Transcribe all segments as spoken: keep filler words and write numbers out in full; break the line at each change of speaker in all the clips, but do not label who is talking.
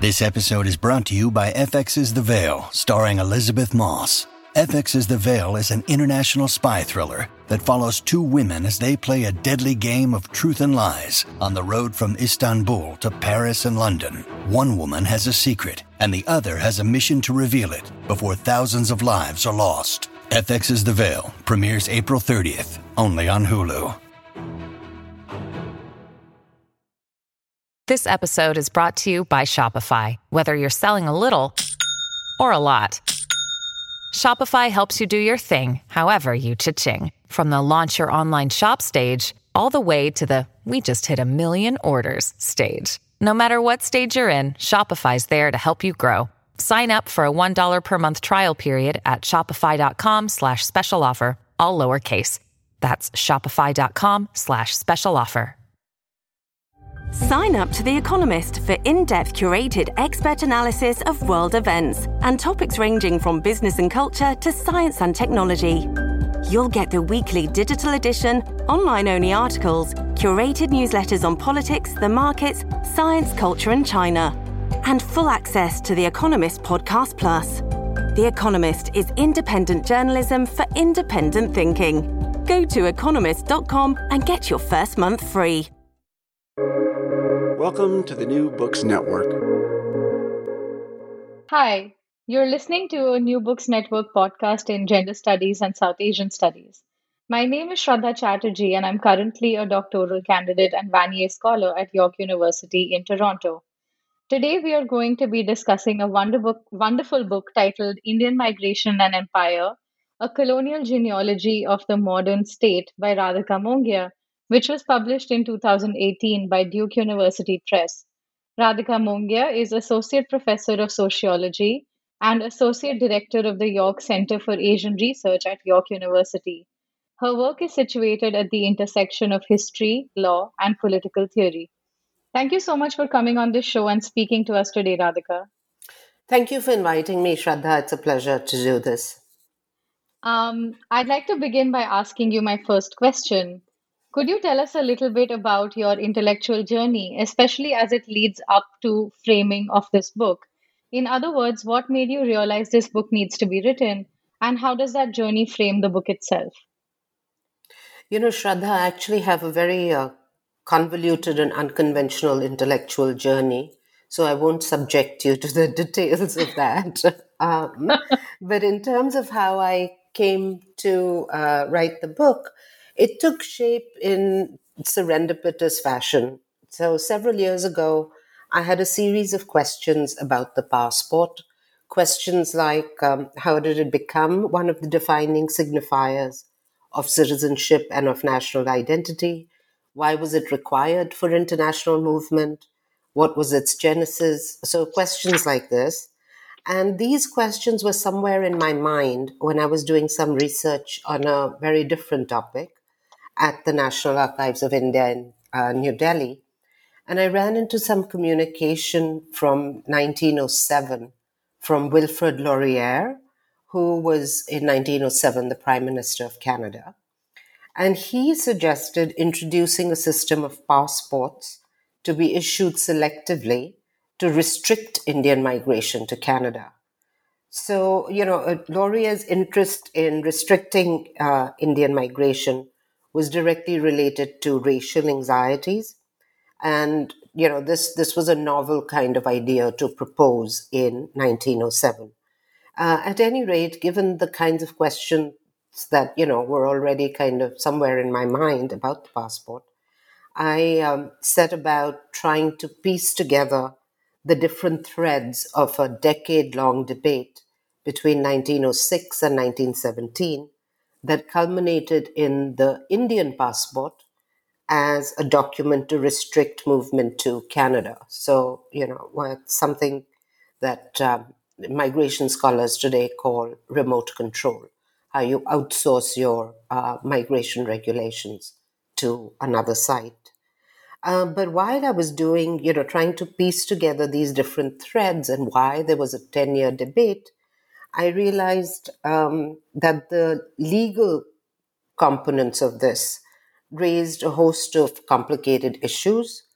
This episode is brought to you by F X's The Veil, starring Elizabeth Moss. F X's The Veil is an international spy thriller that follows two women as they play a deadly game of truth and lies on the road from Istanbul to Paris and London. One woman has a secret, and the other has a mission to reveal it before thousands of lives are lost. F X's The Veil premieres April thirtieth, only on Hulu.
This episode is brought to you by Shopify. Whether you're selling a little or a lot, Shopify helps you do your thing, however you cha-ching. From the launch your online shop stage, all the way to the we just hit a million orders stage. No matter what stage you're in, Shopify's there to help you grow. Sign up for a one dollar per month trial period at shopify.com slash special offer, all lowercase. That's shopify.com slash special offer.
Sign up to The Economist for in-depth curated expert analysis of world events and topics ranging from business and culture to science and technology. You'll get the weekly digital edition, online-only articles, curated newsletters on politics, the markets, science, culture and China, and full access to The Economist Podcast Plus. The Economist is independent journalism for independent thinking. Go to economist dot com and get your first month free.
Welcome to the New Books Network.
Hi, you're listening to a New Books Network podcast in Gender Studies and South Asian Studies. My name is Shraddha Chatterjee, and I'm currently a doctoral candidate and Vanier Scholar at York University in Toronto. Today, we are going to be discussing a wonder book, wonderful book titled Indian Migration and Empire, A Colonial Genealogy of the Modern State by Radhika Mongia, which was published in two thousand eighteen by Duke University Press. Radhika Mongia is Associate Professor of Sociology and Associate Director of the York Center for Asian Research at York University. Her work is situated at the intersection of history, law, and political theory. Thank you so much for coming on this show and speaking to us today, Radhika.
Thank you for inviting me, Shraddha. It's a pleasure to do this.
Um, I'd like to begin by asking you my first question. Could you tell us a little bit about your intellectual journey, especially as it leads up to framing of this book? In other words, what made you realize this book needs to be written, and how does that journey frame the book itself?
You know, Shraddha, I actually have a very uh, convoluted and unconventional intellectual journey, so I won't subject you to the details of that. um, but in terms of how I came to uh, write the book, it took shape in serendipitous fashion. So several years ago, I had a series of questions about the passport. Questions like, um, how did it become one of the defining signifiers of citizenship and of national identity? Why was it required for international movement? What was its genesis? So questions like this. And these questions were somewhere in my mind when I was doing some research on a very different topic at the National Archives of India in uh, New Delhi. And I ran into some communication from nineteen oh seven from Wilfrid Laurier, who was in nineteen oh seven the Prime Minister of Canada. And he suggested introducing a system of passports to be issued selectively to restrict Indian migration to Canada. So, you know, uh, Laurier's interest in restricting uh, Indian migration was directly related to racial anxieties. And, you know, this, this was a novel kind of idea to propose in nineteen oh seven. Uh, at any rate, given the kinds of questions that, you know, were already kind of somewhere in my mind about the passport, I um, set about trying to piece together the different threads of a decade-long debate between nineteen oh six and nineteen seventeen that culminated in the Indian passport as a document to restrict movement to Canada. So, you know, it's something that um, migration scholars today call remote control, how you outsource your uh, migration regulations to another site. Um, but while I was doing, you know, trying to piece together these different threads and why there was a ten-year debate, I realized um, that the legal components of this raised a host of complicated issues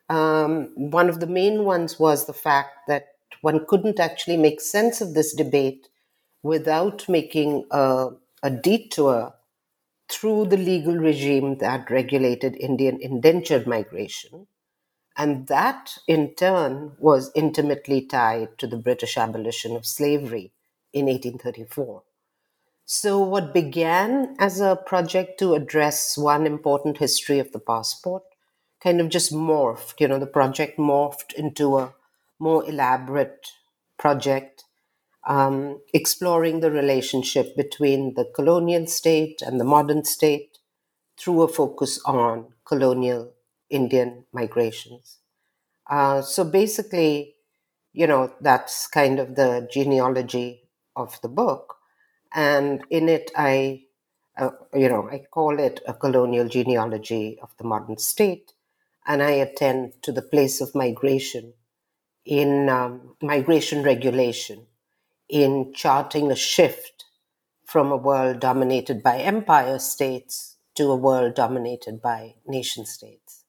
Um, one of the main ones was the fact that one couldn't actually make sense of this debate without making a, a detour through the legal regime that regulated Indian indentured migration. And that, in turn, was intimately tied to the British abolition of slavery in eighteen thirty-four. So, what began as a project to address one important history of the passport kind of just morphed. You know, the project morphed into a more elaborate project um, exploring the relationship between the colonial state and the modern state through a focus on colonial Indian migrations. Uh, so basically, you know, that's kind of the genealogy of the book. And in it, I, uh, you know, I call it a colonial genealogy of the modern state. And I attend to the place of migration in um, migration regulation in charting a shift from a world dominated by empire states to a world dominated by nation states.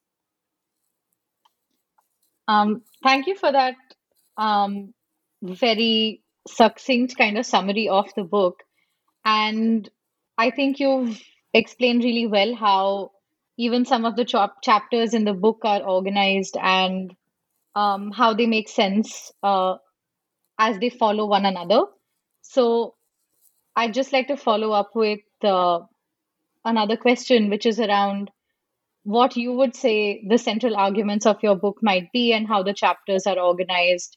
Um, thank you for that um, very succinct kind of summary of the book. And I think you've explained really well how even some of the chap- chapters in the book are organized and um, how they make sense uh, as they follow one another. So I'd just like to follow up with uh, another question, which is around what you would say the central arguments of your book might be and how the chapters are organized.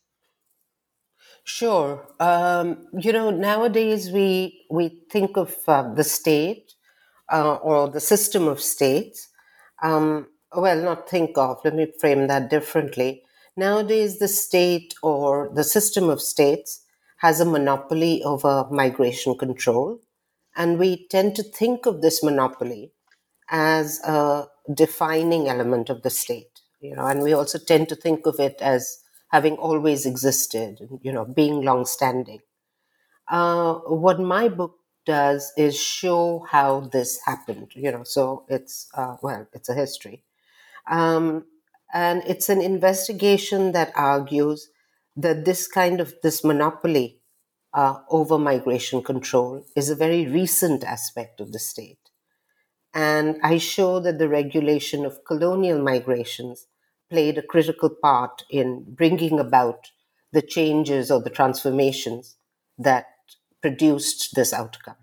Sure. Um, you know, nowadays we we think of uh, the state uh, or the system of states. Um, well, not think of. Let me frame that differently. Nowadays, the state or the system of states has a monopoly over migration control, and we tend to think of this monopoly as a defining element of the state, you know, and we also tend to think of it as having always existed, you know, being long-standing. Uh, what my book does is show how this happened, you know, so it's, uh, well, it's a history. Um, and it's an investigation that argues that this kind of, this monopoly uh, over migration control is a very recent aspect of the state. And I show that the regulation of colonial migrations played a critical part in bringing about the changes or the transformations that produced this outcome.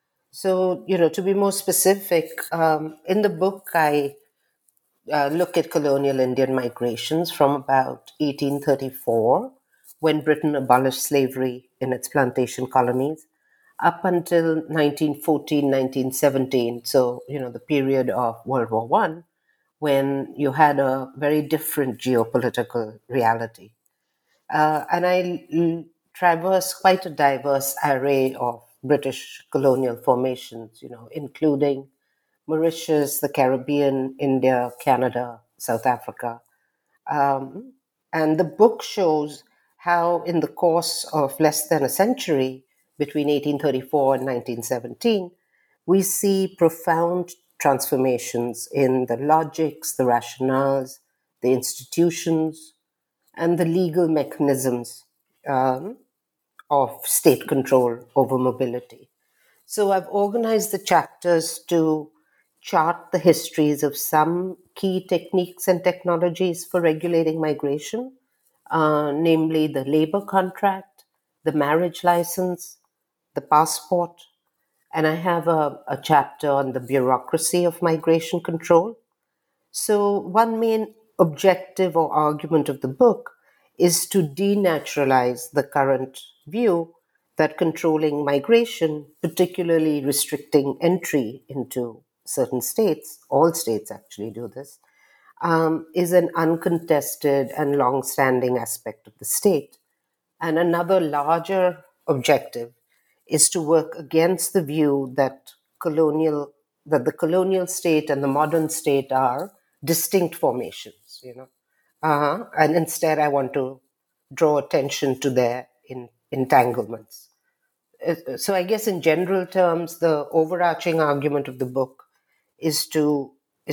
So, you know, to be more specific, um, in the book, I uh, look at colonial Indian migrations from about eighteen thirty-four, when Britain abolished slavery in its plantation colonies, up until nineteen fourteen, nineteen seventeen. So, you know, the period of World War One, when you had a very different geopolitical reality. Uh, and I l- traverse quite a diverse array of British colonial formations, you know, including Mauritius, the Caribbean, India, Canada, South Africa. Um, and the book shows how, in the course of less than a century, between eighteen thirty-four and nineteen seventeen, we see profound transformations in the logics, the rationales, the institutions, and the legal mechanisms um, of state control over mobility. So I've organized the chapters to chart the histories of some key techniques and technologies for regulating migration, uh, namely the labor contract, the marriage license, the passport, and I have a, a chapter on the bureaucracy of migration control. So, one main objective or argument of the book is to denaturalize the current view that controlling migration, particularly restricting entry into certain states, all states actually do this, um, is an uncontested and long standing aspect of the state. And another larger objective is to work against the view that colonial that the colonial state and the modern state are distinct formations, you know. Uh-huh. And instead I want to draw attention to their in, entanglements. Uh, So I guess in general terms, the overarching argument of the book is to is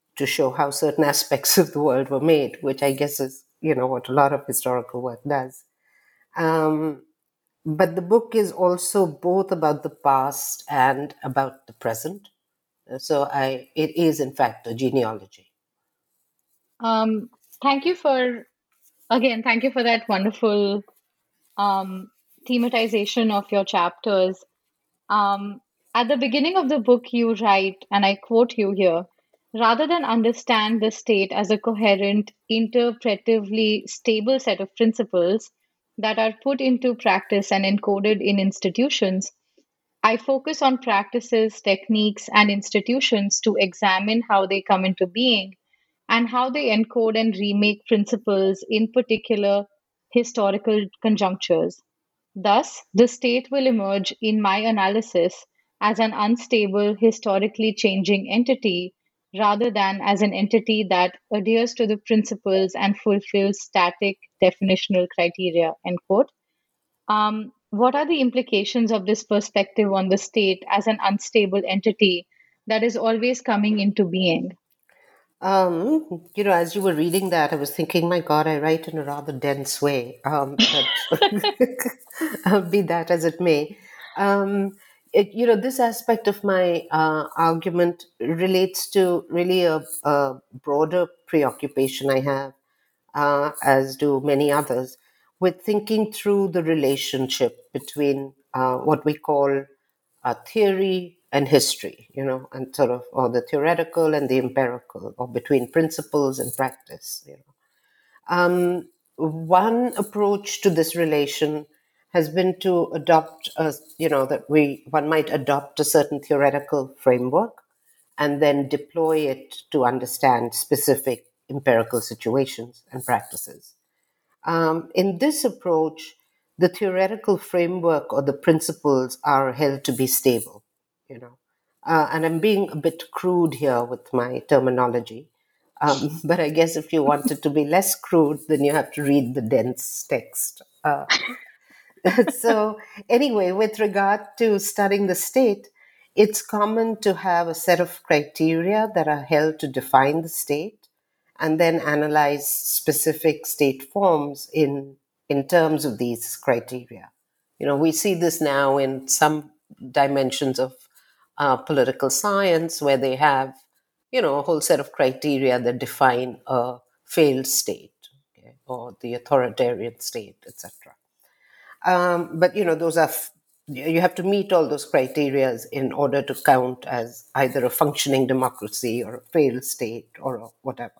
to show how certain aspects of the world were made, which I guess is, you know, what a lot of historical work does. Um, but the book is also both about the past and about the present. So I, it is in fact a genealogy.
Um, thank you for, again, thank you for that wonderful um, thematization of your chapters. Um, at the beginning of the book, you write, and I quote you here, rather than understand the state as a coherent, interpretively stable set of principles that are put into practice and encoded in institutions, I focus on practices, techniques, and institutions to examine how they come into being and how they encode and remake principles in particular historical conjunctures. Thus, the state will emerge in my analysis as an unstable, historically changing entity rather than as an entity that adheres to the principles and fulfills static definitional criteria. End quote. Um, what are the implications of this perspective on the state as an unstable entity that is always coming into being?
Um, you know, as you were reading that, I was thinking, my God, I write in a rather dense way. Um, but be that as it may, um, it, you know, this aspect of my uh, argument relates to really a, a broader preoccupation I have, uh, as do many others, with thinking through the relationship between uh, what we call uh, theory and history, you know, and sort of, or the theoretical and the empirical, or between principles and practice, you know. Um, one approach to this relation has been to adopt, a, you know, that we one might adopt a certain theoretical framework and then deploy it to understand specific empirical situations and practices. Um, in this approach, the theoretical framework or the principles are held to be stable, you know. Uh, and I'm being a bit crude here with my terminology. Um, but I guess if you want it to be less crude, then you have to read the dense text. Uh, so, anyway, with regard to studying the state, it's common to have a set of criteria that are held to define the state and then analyze specific state forms in, in terms of these criteria. You know, we see this now in some dimensions of uh, political science where they have, you know, a whole set of criteria that define a failed state, okay, or the authoritarian state, et cetera. Um, but you know, those are f- you have to meet all those criteria in order to count as either a functioning democracy or a failed state or a whatever.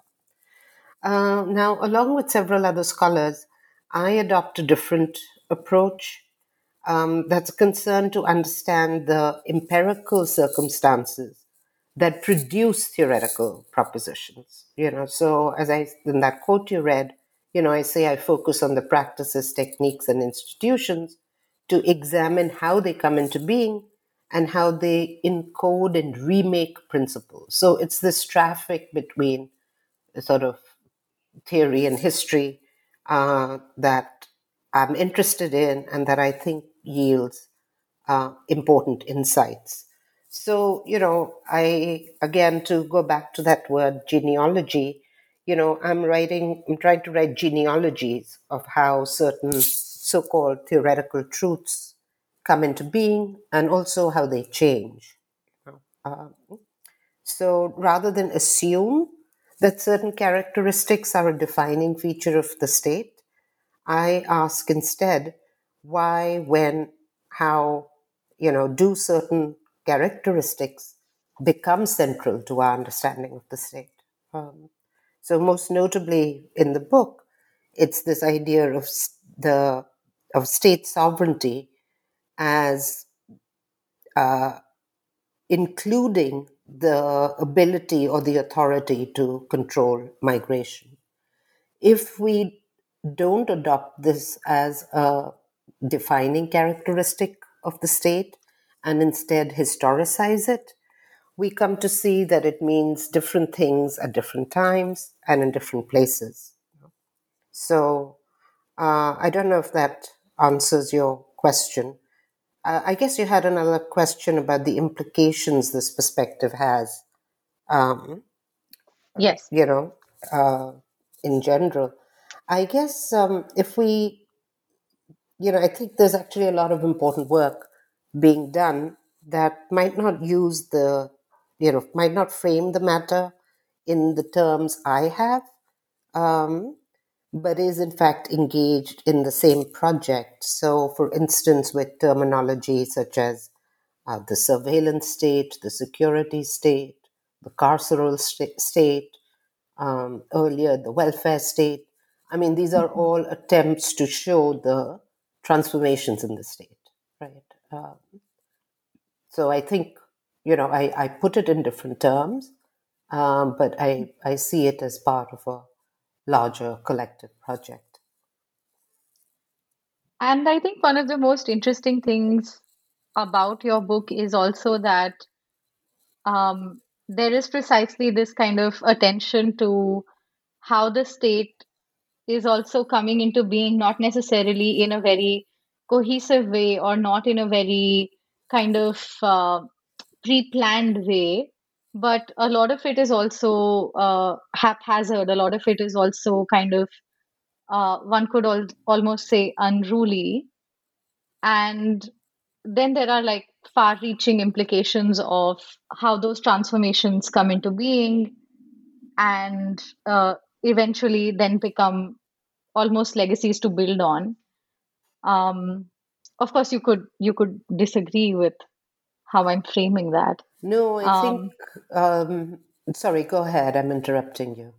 Uh, now, along with several other scholars, I adopt a different approach um, that's concerned to understand the empirical circumstances that produce theoretical propositions. You know, so as I in that quote you read, you know, I say I focus on the practices, techniques, and institutions to examine how they come into being and how they encode and remake principles. So it's this traffic between sort of theory and history uh, that I'm interested in and that I think yields uh, important insights. So, you know, I, again, to go back to that word genealogy, you know, I'm writing, I'm trying to write genealogies of how certain so called theoretical truths come into being and also how they change. Um, so rather than assume that certain characteristics are a defining feature of the state, I ask instead why, when, how, you know, do certain characteristics become central to our understanding of the state. Um, so most notably in the book, it's this idea of s- the of state sovereignty as uh, including the ability or the authority to control migration. If we don't adopt this as a defining characteristic of the state and instead historicize it, we come to see that it means different things at different times and in different places. So uh, I don't know if that answers your question. Uh, I guess you had another question about the implications this perspective has. Um,
Yes.
you know, uh, in general. I guess um, if we, you know, I think there's actually a lot of important work being done that might not use the, you know, might not frame the matter in the terms I have, um, but is in fact engaged in the same project. So, for instance, with terminology such as uh, the surveillance state, the security state, the carceral sta- state, um, earlier the welfare state. I mean, these are
Mhm.
all attempts to show the transformations in the state, right? Uh, so I think, you know, I, I put it in different terms, um, but I, I see it as part of a larger collective project.
And I think one of the most interesting things about your book is also that um, there is precisely this kind of attention to how the state is also coming into being, not necessarily in a very cohesive way or not in a very kind of uh, pre-planned way, but a lot of it is also uh, haphazard. A lot of it is also kind of uh, one could al- almost say unruly. And then there are like far-reaching implications of how those transformations come into being and uh, eventually then become almost legacies to build on. Um, of course, you could you could disagree with how I'm framing that.
No, I think,
Um,
um, sorry, go ahead. I'm interrupting you.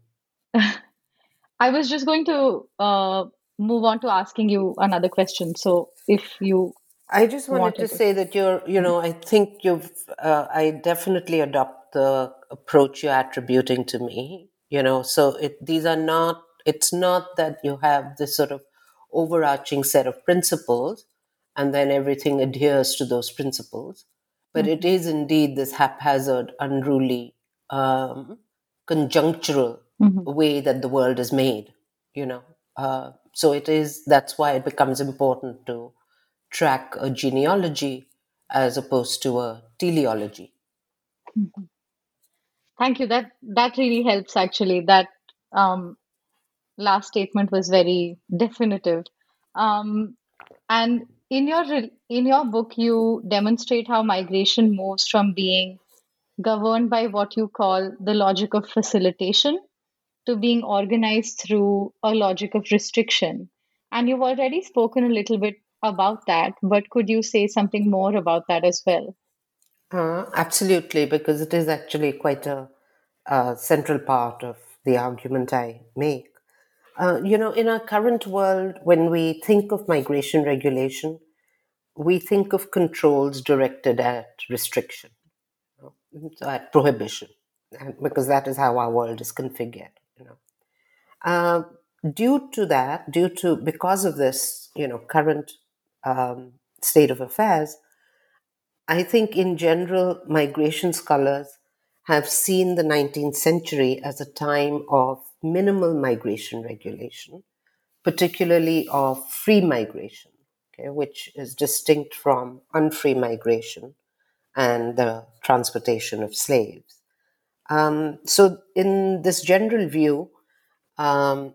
I was just going to uh, move on to asking you another question. So if you
I just wanted to
wanted to.
say that you're, you know, I think you've, uh, I definitely adopt the approach you're attributing to me, you know, so it, these are not, it's not that you have this sort of overarching set of principles and then everything adheres to those principles, but it
Mhm,
is indeed this haphazard, unruly, um, conjunctural
mhm,
way that the world is made, you know. Uh, so it is, that's why it becomes important to track a genealogy as opposed to a teleology.
mhm. Thank you. That that really helps actually. That um, last statement was very definitive. Um, and in your re- in your book, you demonstrate how migration moves from being governed by what you call the logic of facilitation to being organized through a logic of restriction. And you've already spoken a little bit about that, but could you say something more about that as well?
Uh, absolutely, because it is actually quite a, a central part of the argument I make. Uh, you know, in our current world, when we think of migration regulation, we think of controls directed at restriction, so at prohibition, and because that is how our world is configured. You know, uh, due to that, due to because of this, you know, current um, state of affairs, I think in general, migration scholars have seen the nineteenth century as a time of minimal migration regulation, particularly of free migration, okay, which is distinct from unfree migration and the transportation of slaves. Um, so, in this general view, um,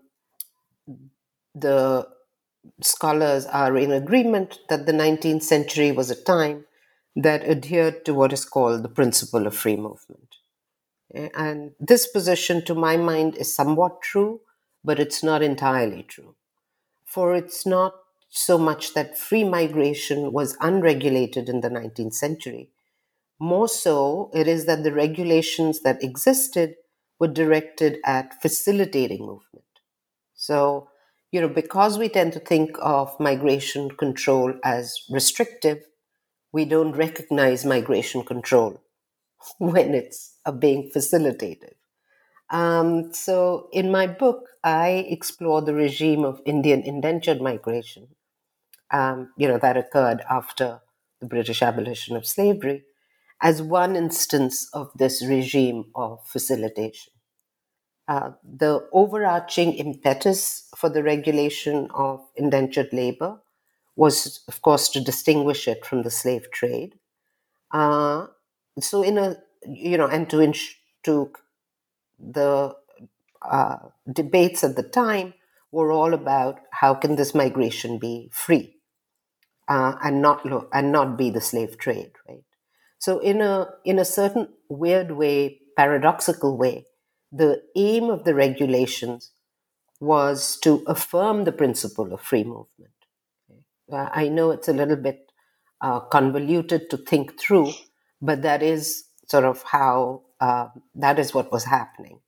the scholars are in agreement that the nineteenth century was a time that adhered to what is called the principle of free movement. Eh, And this position, to my mind, is somewhat true, but it's not entirely true. For it's not so much that free migration was unregulated in the nineteenth century. More so, it is that the regulations that existed were directed at facilitating movement. So, you know, because we tend to think of migration control as restrictive, we don't recognize migration control when it's uh, being facilitated. Um, so, in my book, I explore the regime of Indian indentured migration, um, you know, that occurred after the British abolition of slavery, as one instance of this regime of facilitation. Uh, the overarching impetus for the regulation of indentured labor was, of course, to distinguish it from the slave trade. Uh, so, in a you know, and to ins- to the uh, debates at the time were all about how can this migration be free uh, and not lo- and not be the slave trade, right? So in a in a certain weird way, paradoxical way, the aim of the regulations was to affirm the principle of free movement. Uh, I know it's a little bit uh, convoluted to think through, but that is sort of how uh, that is what was happening.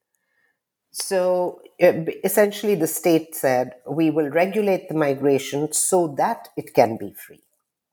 So uh, essentially, the state said, we will regulate the migration so that it can be free.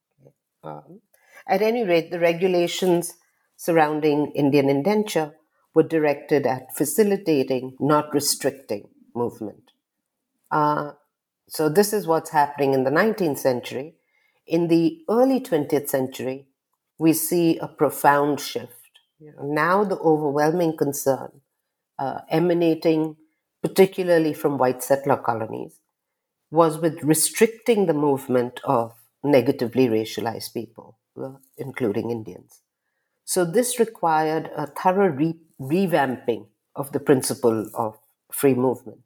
Um, at any rate, the regulations surrounding Indian indenture were directed at facilitating, not restricting, movement. Uh, so this is what's happening in the nineteenth century. In the early twentieth century, we see a profound shift. You know, now the overwhelming concern uh, emanating particularly from white settler colonies was with restricting the movement of negatively racialized people, uh, including Indians. So this required a thorough re- revamping of the principle of free movement.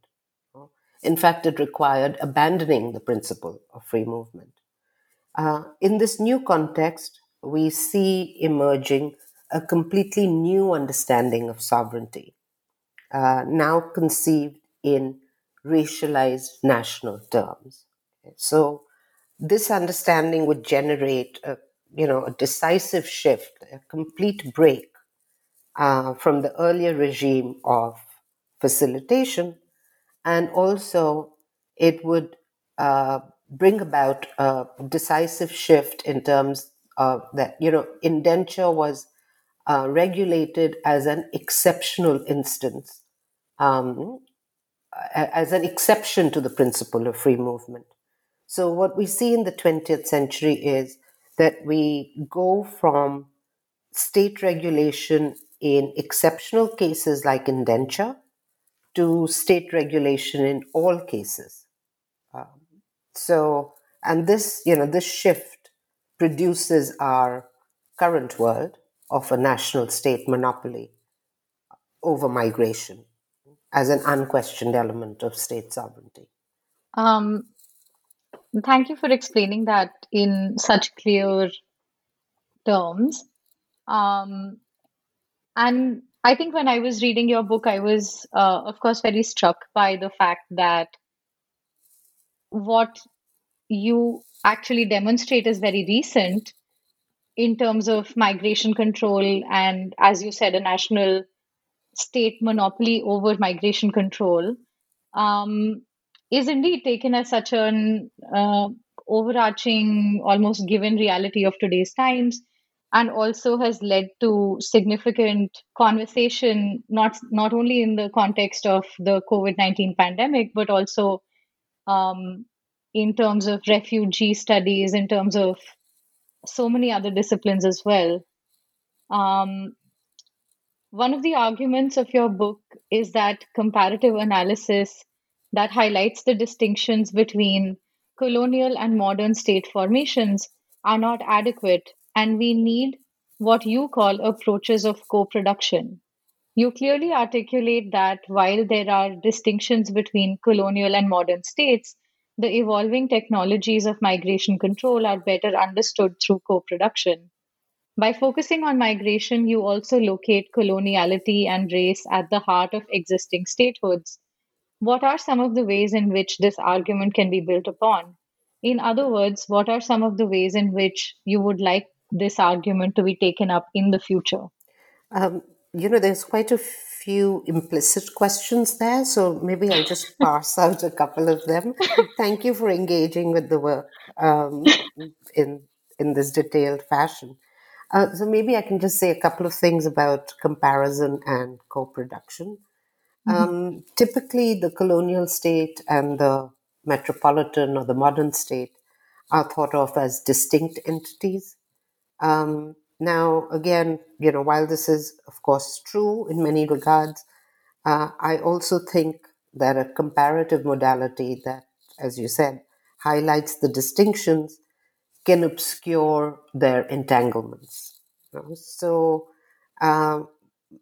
In fact, it required abandoning the principle of free movement. Uh, in this new context, we see emerging a completely new understanding of sovereignty, uh, now conceived in racialized national terms. So, this understanding would generate a, you know, a decisive shift, a complete break uh, from the earlier regime of facilitation, and also it would uh, bring about a decisive shift in terms of that, you know, indenture was uh, regulated as an exceptional instance, um, as an exception to the principle of free movement. So, what we see in the twentieth century is that we go from state regulation in exceptional cases like indenture to state regulation in all cases. Um, so, and this, you know, this shift produces our current world of a national state monopoly over migration as an unquestioned element of state sovereignty.
Um, Thank you for explaining that in such clear terms. Um, and I think when I was reading your book, I was, uh, of course, very struck by the fact that what you actually demonstrate is very recent in terms of migration control and, as you said, a national state monopoly over migration control um, is indeed taken as such an uh, overarching, almost given reality of today's times, and also has led to significant conversation, not not only in the context of the COVID nineteen pandemic, but also um, in terms of refugee studies, in terms of so many other disciplines as well. Um, One of the arguments of your book is that comparative analysis that highlights the distinctions between colonial and modern state formations are not adequate, and we need what you call approaches of co production. You clearly articulate that while there are distinctions between colonial and modern states, the evolving technologies of migration control are better understood through co production. By focusing on migration, you also locate coloniality and race at the heart of existing statehoods. What are some of the ways in which this argument can be built upon? In other words, what are some of the ways in which you would like this argument to be taken up in the future?
Um, you know, there's quite a few implicit questions there, so maybe I'll just parse out a couple of them. Thank you for engaging with the work um, in in this detailed fashion. Uh, so maybe I can just say a couple of things about comparison and co-production.
Mhm.
Um, typically, the colonial state and the metropolitan or the modern state are thought of as distinct entities. Um, now, again, you know, while this is, of course, true in many regards, uh, I also think that a comparative modality that, as you said, highlights the distinctions can obscure their entanglements. You know? So, um,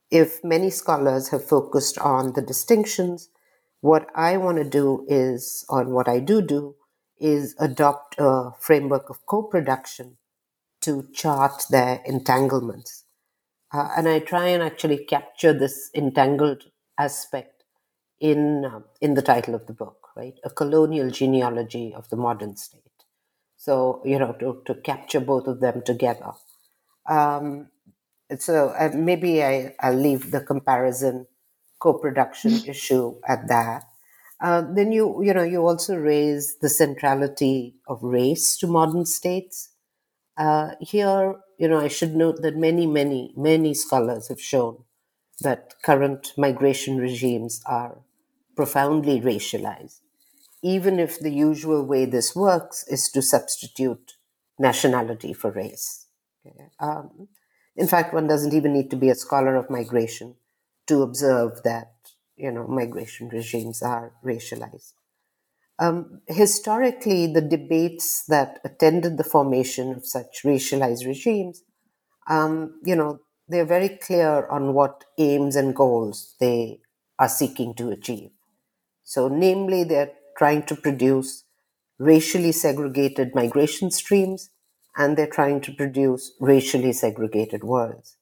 if many scholars have focused on the distinctions, what I want to do is, or what I do do, is adopt a framework of co-production to chart their entanglements. Uh, and I try and actually capture this entangled aspect in uh, in the title of the book, right? A colonial genealogy of the modern state. So, you know, to, to capture both of them together. Um, so uh, maybe I, I'll leave the comparison co-production issue at that. Uh, then you, you know, you also raise the centrality of race to modern states. Uh, here, you know, I should note that many, many, many scholars have shown that current migration regimes are profoundly racialized, even if the usual way this works is to substitute nationality for race. Okay? Um, in fact, one doesn't even need to be a scholar of migration to observe that, you know, migration regimes are racialized. Um, historically, the debates that attended the formation of such racialized regimes, um, you know, they're very clear on what aims and goals they are seeking to achieve. So, namely, they're trying to produce racially segregated migration streams, and they're trying to produce racially segregated worlds.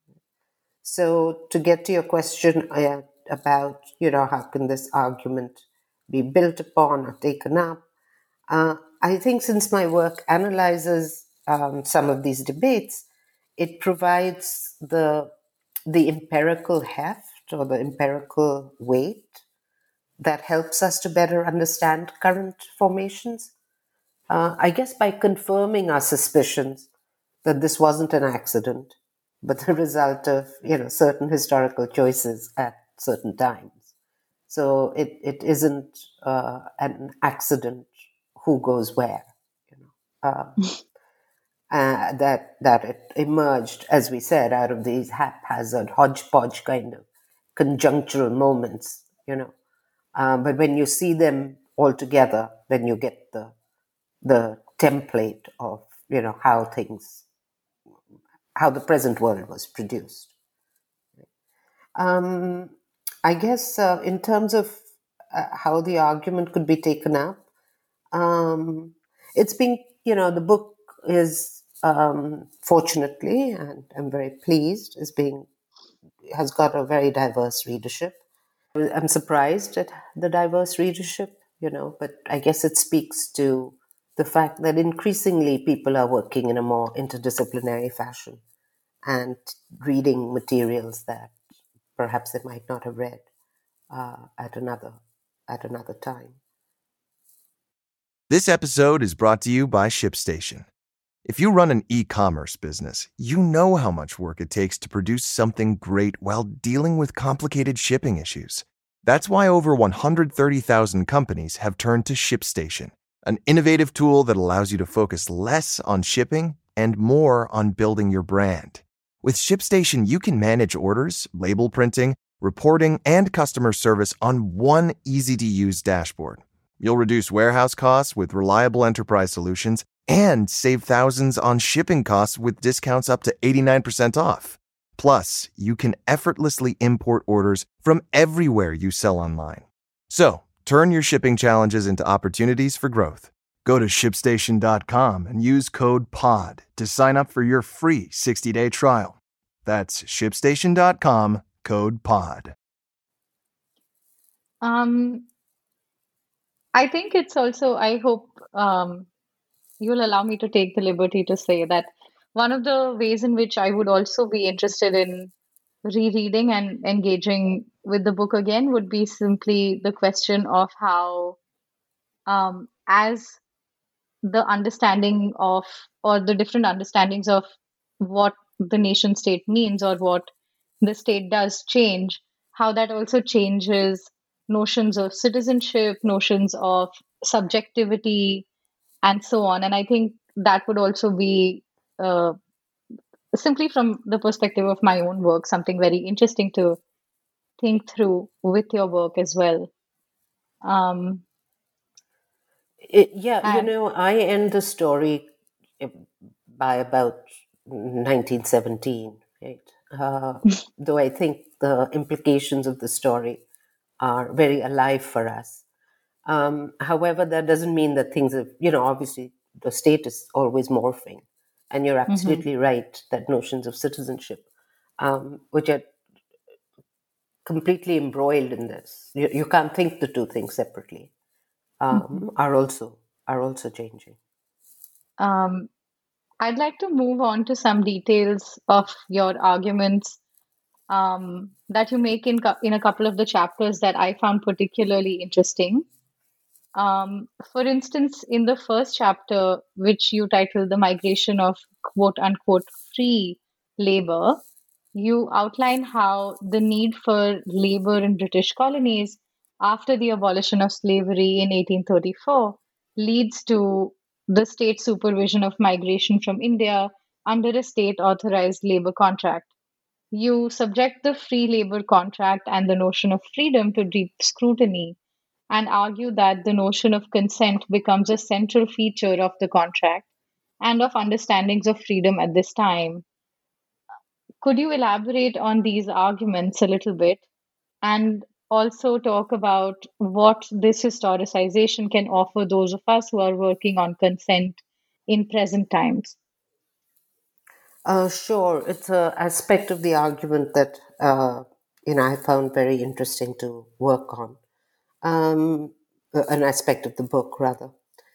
So, to get to your question uh, about, you know, how can this argument be built upon or taken up, uh, I think since my work analyzes um, some of these debates, it provides the the empirical heft or the empirical weight that helps us to better understand current formations. Uh, I guess by confirming our suspicions that this wasn't an accident, but the result of, you know, certain historical choices at certain times. So it, it isn't uh, an accident who goes where, you know. Uh, uh, that that it emerged, as we said, out of these haphazard, hodgepodge kind of conjunctural moments, you know. Um, but when you see them all together, then you get the the template of, you know, how things, how the present world was produced. Um, I guess uh, in terms of uh, how the argument could be taken up, um, it's been, you know, the book is um, fortunately, and I'm very pleased, is being has got a very diverse readership. I'm surprised at the diverse readership, you know, but I guess it speaks to the fact that increasingly people are working in a more interdisciplinary fashion and reading materials that perhaps they might not have read uh, at another at another time.
This episode is brought to you by ShipStation. If you run an e-commerce business, you know how much work it takes to produce something great while dealing with complicated shipping issues. That's why over one hundred thirty thousand companies have turned to ShipStation, an innovative tool that allows you to focus less on shipping and more on building your brand. With ShipStation, you can manage orders, label printing, reporting, and customer service on one easy-to-use dashboard. You'll reduce warehouse costs with reliable enterprise solutions and save thousands on shipping costs with discounts up to eighty-nine percent off. Plus, you can effortlessly import orders from everywhere you sell online. So, turn your shipping challenges into opportunities for growth. Go to ship station dot com and use code POD to sign up for your free sixty-day trial. That's ship station dot com, code POD.
Um, I think it's also, I hope um, you'll allow me to take the liberty to say that one of the ways in which I would also be interested in rereading and engaging with the book again would be simply the question of how, um, as the understanding of, or the different understandings of what the nation state means or what the state does change, how that also changes notions of citizenship, notions of subjectivity, and so on. And I think that would also be, uh, simply from the perspective of my own work, something very interesting to think through with your work as well. Um,
It, yeah, you
and
know, I end the story by about nineteen seventeen, right? uh, though I think the implications of the story are very alive for us. Um, however, that doesn't mean that things have, you know, obviously the state is always morphing. And you're absolutely right that notions of citizenship, um, which are completely embroiled in this, you, you can't think the two things separately, um, are also are also changing.
Um, I'd like to move on to some details of your arguments um, that you make in cou- in a couple of the chapters that I found particularly interesting. Um, for instance, in the first chapter, which you titled The Migration of Quote Unquote Free Labor, you outline how the need for labor in British colonies after the abolition of slavery in eighteen thirty-four leads to the state supervision of migration from India under a state authorized labor contract. You subject the free labor contract and the notion of freedom to deep scrutiny and argue that the notion of consent becomes a central feature of the contract and of understandings of freedom at this time. Could you elaborate on these arguments a little bit and also talk about what this historicization can offer those of us who are working on consent in present times?
Uh, sure, it's an aspect of the argument that uh, you know I found very interesting to work on. Um, uh, an aspect of the book, rather.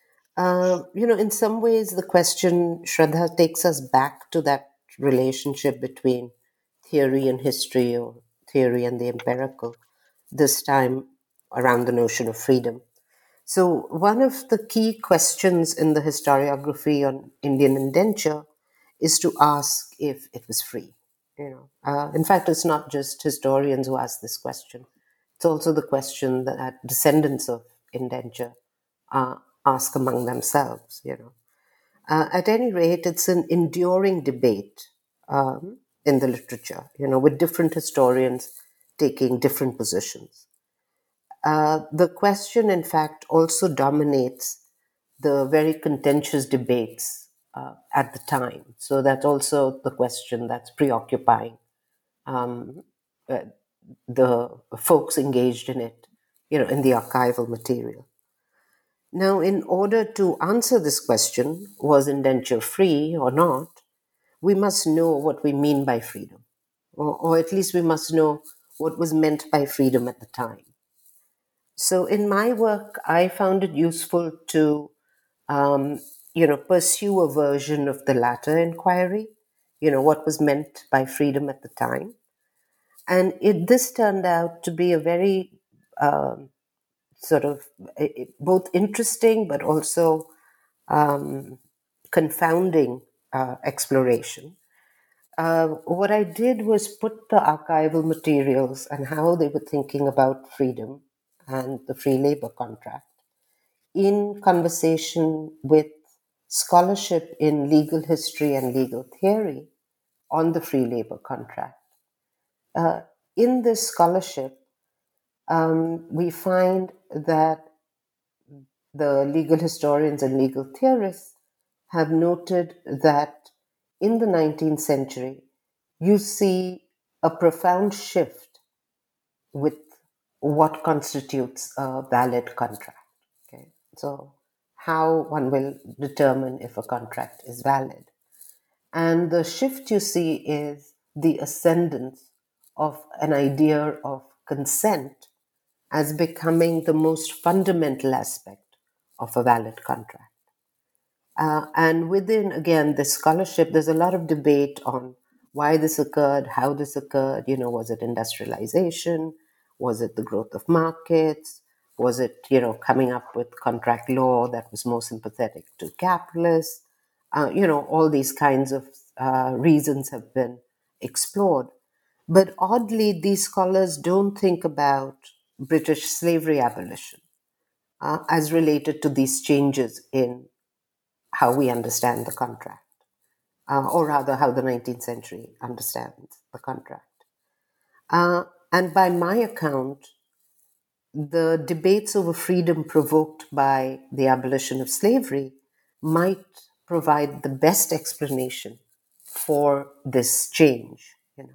Uh, you know, in some ways, the question, Shraddha, takes us back to that relationship between theory and history, or theory and the empirical, this time around the notion of freedom. So, one of the key questions in the historiography on Indian indenture is to ask if it was free. You know, uh, in fact, it's not just historians who ask this question. It's also the question that descendants of indenture uh, ask among themselves. You know, uh, at any rate, it's an enduring debate um, in the literature. You know, with different historians taking different positions. Uh, the question, in fact, also dominates the very contentious debates uh, at the time. So that's also the question that's preoccupying um, uh, the folks engaged in it, you know, in the archival material. Now, in order to answer this question, was indenture free or not, we must know what we mean by freedom, or, or at least we must know what was meant by freedom at the time. So in my work, I found it useful to, um, you know, pursue a version of the latter inquiry, you know, what was meant by freedom at the time. And it, this turned out to be a very um, sort of it, both interesting but also um, confounding uh, exploration. Uh, what I did was put the archival materials and how they were thinking about freedom and the free labor contract in conversation with scholarship in legal history and legal theory on the free labor contract. Uh, in this scholarship, um, we find that the legal historians and legal theorists have noted that in the nineteenth century, you see a profound shift with what constitutes a valid contract. Okay, so how one will determine if a contract is valid. And the shift you see is the ascendance of an idea of consent as becoming the most fundamental aspect of a valid contract. Uh, and within, again, the scholarship, there's a lot of debate on why this occurred, how this occurred. You know, was it industrialization? Was it the growth of markets? Was it, you know, coming up with contract law that was more sympathetic to capitalists? Uh, you know, all these kinds of uh, reasons have been explored. But oddly, these scholars don't think about British slavery abolition uh, as related to these changes in how we understand the contract, uh, or rather, how the nineteenth century understands the contract. Uh, and by my account, the debates over freedom provoked by the abolition of slavery might provide the best explanation for this change. You know,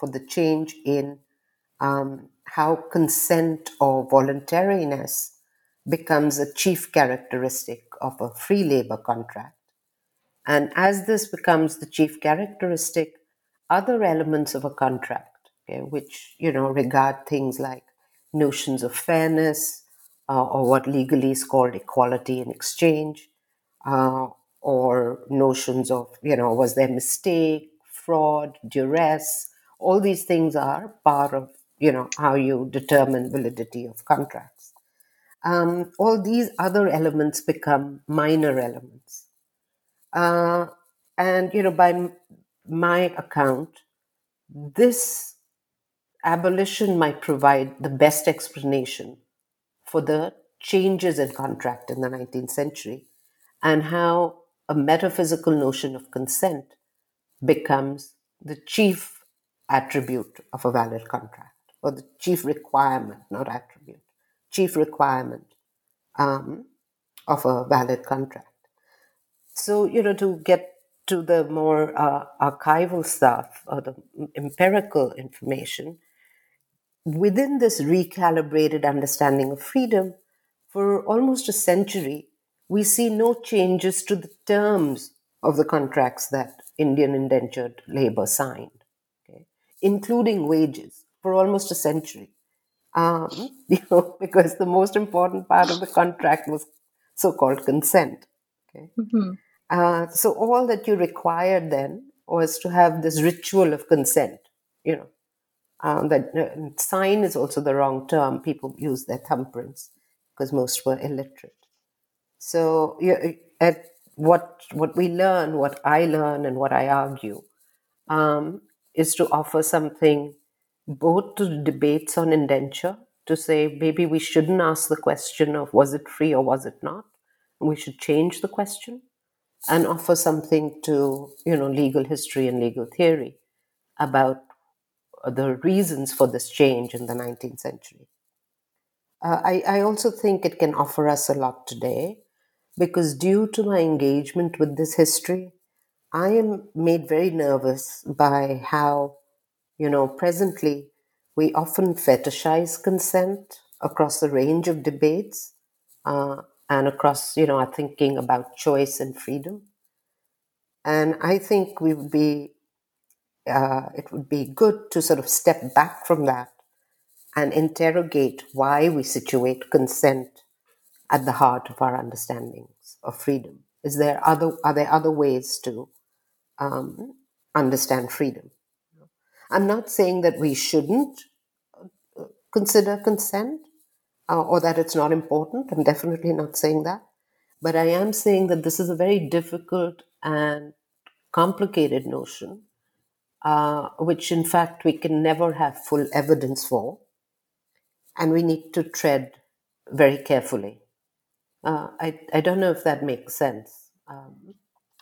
for the change in um, how consent or voluntariness becomes a chief characteristic of a free labor contract. And as this becomes the chief characteristic, other elements of a contract, okay, which, you know, regard things like notions of fairness, uh, or what legally is called equality in exchange, uh, or notions of, you know, was there mistake, fraud, duress, all these things are part of, you know, how you determine validity of contracts. Um, all these other elements become minor elements. Uh, and, you know, by m- my account, this abolition might provide the best explanation for the changes in contract in the nineteenth century and how a metaphysical notion of consent becomes the chief attribute of a valid contract, or the chief requirement, not attribute, chief requirement um, of a valid contract. So, you know, to get to the more uh, archival stuff or the empirical information, within this recalibrated understanding of freedom, for almost a century, we see no changes to the terms of the contracts that Indian indentured labor signed, okay, including wages, for almost a century. Um, you know, because the most important part of the contract was so-called consent. Okay.
Mm-hmm.
Uh, so all that you required then was to have this ritual of consent. You know, um, that uh, sign is also the wrong term. People use their thumbprints because most were illiterate. So you, at what what we learn, what I learn, and what I argue, um, is to offer something both to debates on indenture, to say maybe we shouldn't ask the question of was it free or was it not. We should change the question and offer something to, you know, legal history and legal theory about the reasons for this change in the nineteenth century. Uh, I, I also think it can offer us a lot today because, due to my engagement with this history, I am made very nervous by how, you know, presently we often fetishize consent across a range of debates, uh, and across, you know, our thinking about choice and freedom. And I think we would be, uh, it would be good to sort of step back from that and interrogate why we situate consent at the heart of our understandings of freedom. Is there other, are there other ways to um, understand freedom? I'm not saying that we shouldn't consider consent, uh, or that it's not important. I'm definitely not saying that. But I am saying that this is a very difficult and complicated notion, uh, which in fact we can never have full evidence for, and we need to tread very carefully. Uh, I, I don't know if that makes sense. Um,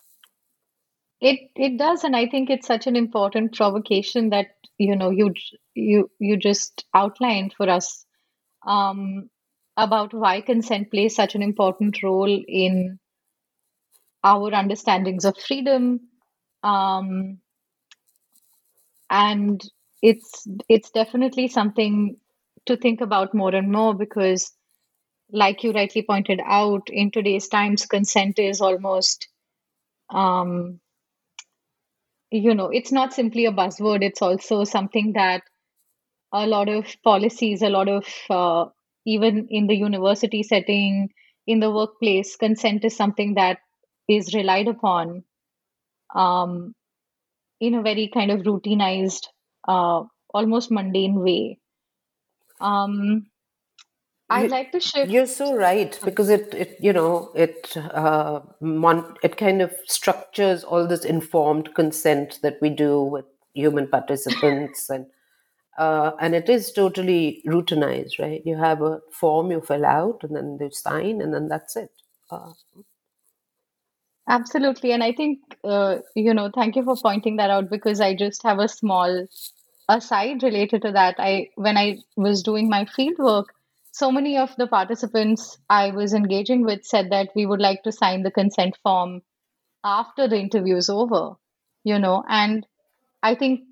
It it does, and I think it's such an important provocation that you know you j- you you just outlined for us, um, about why consent plays such an important role in our understandings of freedom, um, and it's it's definitely something to think about more and more because, like you rightly pointed out, in today's times, consent is almost, um, you know, it's not simply a buzzword. It's also something that a lot of policies, a lot of uh, even in the university setting, in the workplace, consent is something that is relied upon, um, in a very kind of routinized, uh, almost mundane way. Um, I'd
you,
like to shift.
you're so right, because it, it you know, it uh, mon- it kind of structures all this informed consent that we do with human participants, and uh, and it is totally routinized, right? You have a form you fill out, and then they sign, and then that's it. Uh,
Absolutely. And I think, uh, you know, thank you for pointing that out because I just have a small aside related to that. I, when I was doing my field work, so many of the participants I was engaging with said that we would like to sign the consent form after the interview is over, you know, and I think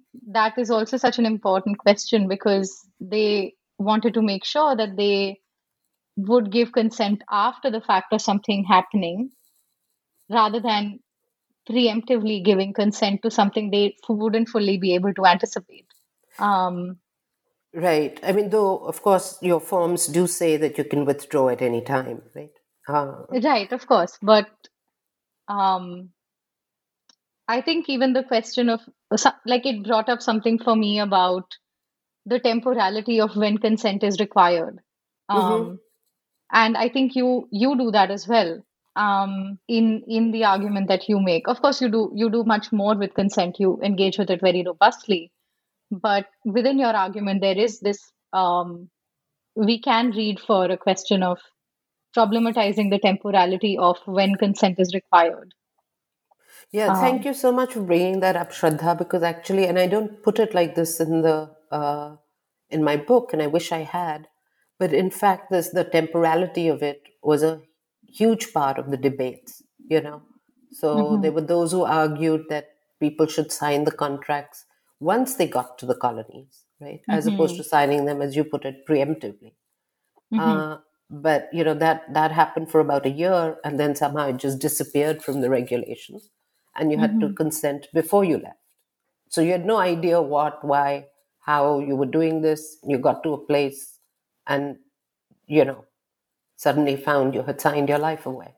that is also such an important question because they wanted to make sure that they would give consent after the fact of something happening rather than preemptively giving consent to something they f- wouldn't fully be able to anticipate. Um,
Right. I mean, though, of course, your forms do say that you can withdraw at any time, right? Uh,
right, of course, but um, I think even the question of so- like it brought up something for me about the temporality of when consent is required.
mhm.
Um, and I think you you do that as well um, in in the argument that you make. Of course, you do you do much more with consent. You engage with it very robustly, but within your argument, there is this um, we can read for a question of problematizing the temporality of when consent is required.
Yeah, thank
Um,
you so much for bringing that up, Shraddha, because actually, and I don't put it like this in the uh, in my book, and I wish I had, but in fact, this the temporality of it was a huge part of the debates. You know, so
mhm,
there were those who argued that people should sign the contracts once they got to the colonies, right, as opposed
mhm,
to signing them, as you put it, preemptively.
mhm,
Uh, but you know that that happened for about a year, and then somehow it just disappeared from the regulations, and you had to
mhm.
consent before you left. So you had no idea what, why, how you were doing this. You got to a place, and you know suddenly found you had signed your life away.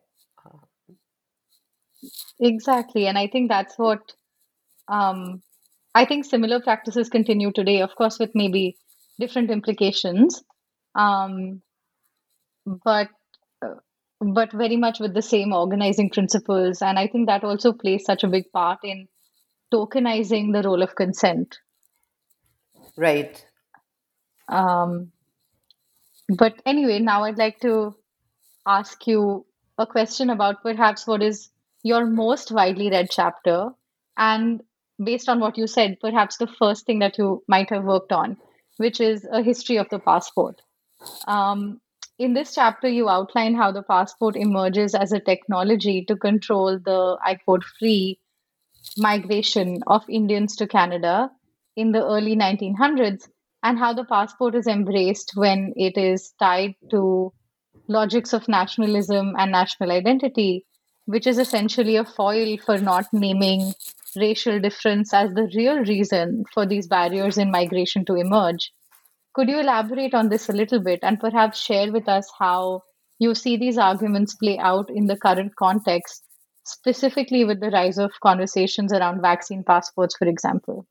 Exactly, and I think that's what um, I think similar practices continue today, of course, with maybe different implications, um, but uh, but very much with the same organizing principles. And I think that also plays such a big part in tokenizing the role of consent.
Right.
Um, but anyway, now I'd like to ask you a question about perhaps what is your most widely read chapter, and based on what you said, perhaps the first thing that you might have worked on, which is a history of the passport. Um, in this chapter, you outline how the passport emerges as a technology to control the, I quote, free migration of Indians to Canada in the early nineteen hundreds, and how the passport is embraced when it is tied to logics of nationalism and national identity, which is essentially a foil for not naming racial difference as the real reason for these barriers in migration to emerge. Could you elaborate on this a little bit and perhaps share with us how you see these arguments play out in the current context, specifically with the rise of conversations around vaccine passports, for example?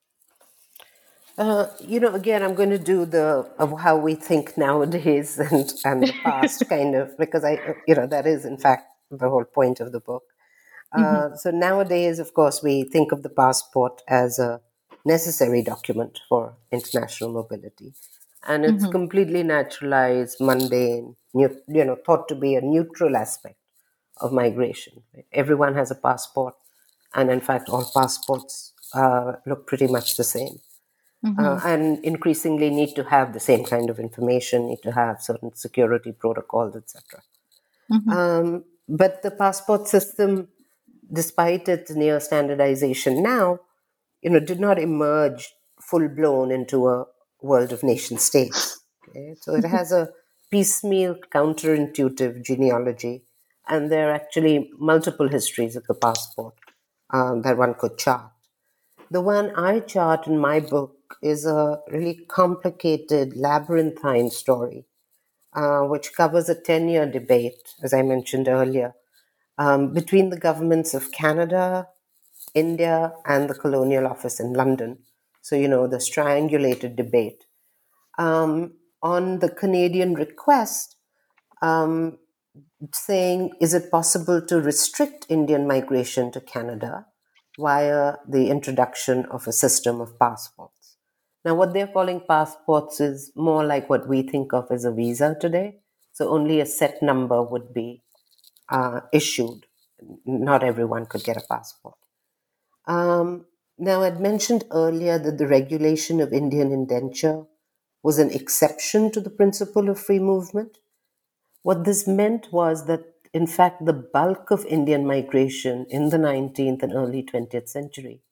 Uh, you know, again, I'm going to do the of how we think nowadays and and the past kind of, because I, you know, that is in fact the whole point of the book.
Mhm,
Uh, so nowadays, of course, we think of the passport as a necessary document for international mobility, and it's
mhm,
completely naturalized, mundane, you, you know, thought to be a neutral aspect of migration. Right? Everyone has a passport, and in fact, all passports uh, look pretty much the same, uh,
mhm,
and increasingly need to have the same kind of information, need to have certain security protocols, et cetera.
mhm,
Um, but the passport system, despite its near standardization now, you know, did not emerge full blown into a world of nation states. Okay? So it has a piecemeal, counterintuitive genealogy, and there are actually multiple histories of the passport um, that one could chart. The one I chart in my book is a really complicated, labyrinthine story, uh, which covers a ten year debate, as I mentioned earlier, um, between the governments of Canada, India, and the Colonial Office in London. So, you know, this triangulated debate. Um, on the Canadian request, um, saying, is it possible to restrict Indian migration to Canada via the introduction of a system of passports? Now, what they're calling passports is more like what we think of as a visa today. So, only a set number would be uh, issued. Not everyone could get a passport. Um, now, I'd mentioned earlier that the regulation of Indian indenture was an exception to the principle of free movement. What this meant was that, in fact, the bulk of Indian migration in the nineteenth and early twentieth century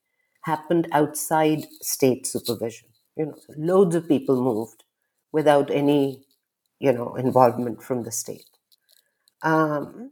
happened outside state supervision. You know, loads of people moved without any, you know, involvement from the state. Um,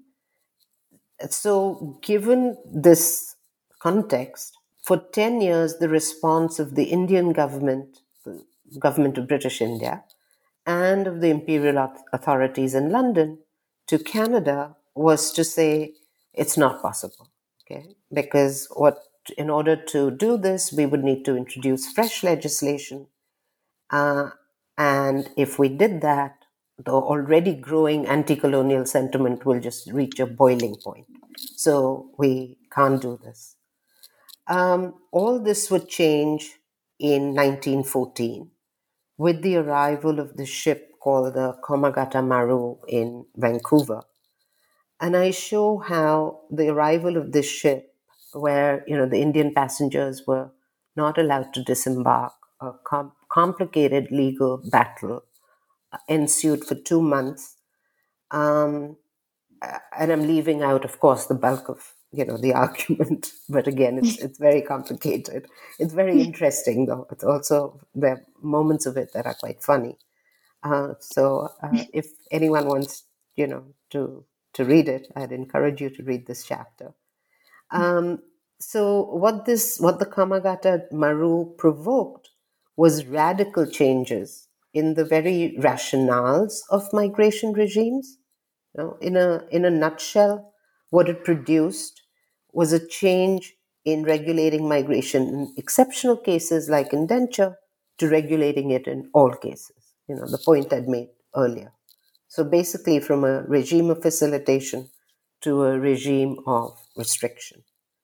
so, given this context, for ten years, the response of the Indian government, the government of British India, and of the imperial authorities in London to Canada was to say it's not possible, okay? Because what, in order to do this, we would need to introduce fresh legislation, uh, and if we did that, the already growing anti-colonial sentiment will just reach a boiling point. So we can't do this. Um, all this would change in nineteen fourteen with the arrival of the ship called the Komagata Maru in Vancouver. And I show how the arrival of this ship, where, you know, the Indian passengers were not allowed to disembark, a com- complicated legal battle ensued for two months. Um, and I'm leaving out, of course, the bulk of, you know, the argument. But again, it's it's very complicated. It's very interesting, though. It's also, there are moments of it that are quite funny. Uh, so uh, if anyone wants, you know, to to read it, I'd encourage you to read this chapter. Um, so what this, what the Komagata Maru provoked was radical changes in the very rationales of migration regimes. You know, in a in a nutshell, what it produced was a change in regulating migration in exceptional cases like indenture to regulating it in all cases. You know, the point I'd made earlier. So basically, from a regime of facilitation to a regime of restriction.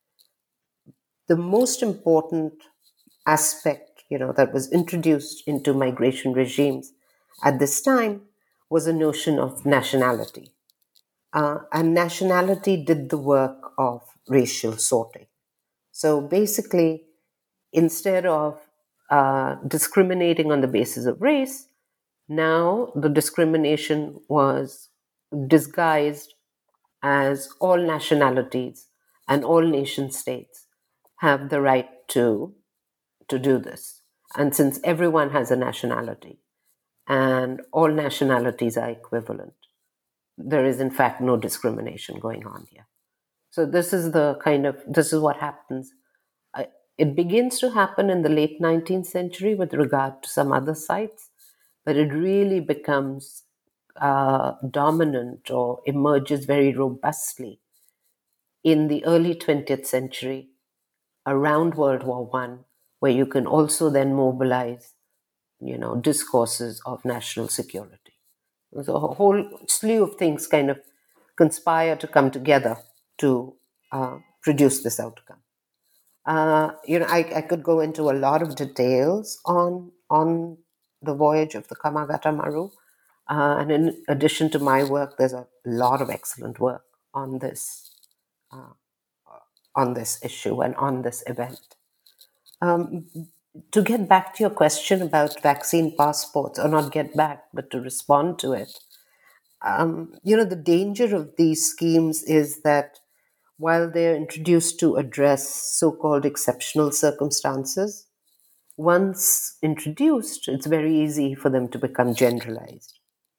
The most important aspect, you know, that was introduced into migration regimes at this time was a notion of nationality. Uh, and nationality did the work of racial sorting. So basically, instead of uh, discriminating on the basis of race, now the discrimination was disguised as all nationalities and all nation states have the right to, to do this. And since everyone has a nationality and all nationalities are equivalent, there is in fact no discrimination going on here. So this is the kind of, this is what happens. I, it begins to happen in the late nineteenth century with regard to some other sites, but it really becomes uh, dominant or emerges very robustly in the early twentieth century around World War One, where you can also then mobilize, you know, discourses of national security. So a whole slew of things kind of conspire to come together to uh, produce this outcome. Uh, you know, I, I could go into a lot of details on on the voyage of the Komagata Maru, uh, and in addition to my work, there's a lot of excellent work on this uh, on this issue and on this event. Um, to get back to your question about vaccine passports, or not get back, but to respond to it, um, you know, the danger of these schemes is that while they're introduced to address so-called exceptional circumstances, once introduced, it's very easy for them to become generalized.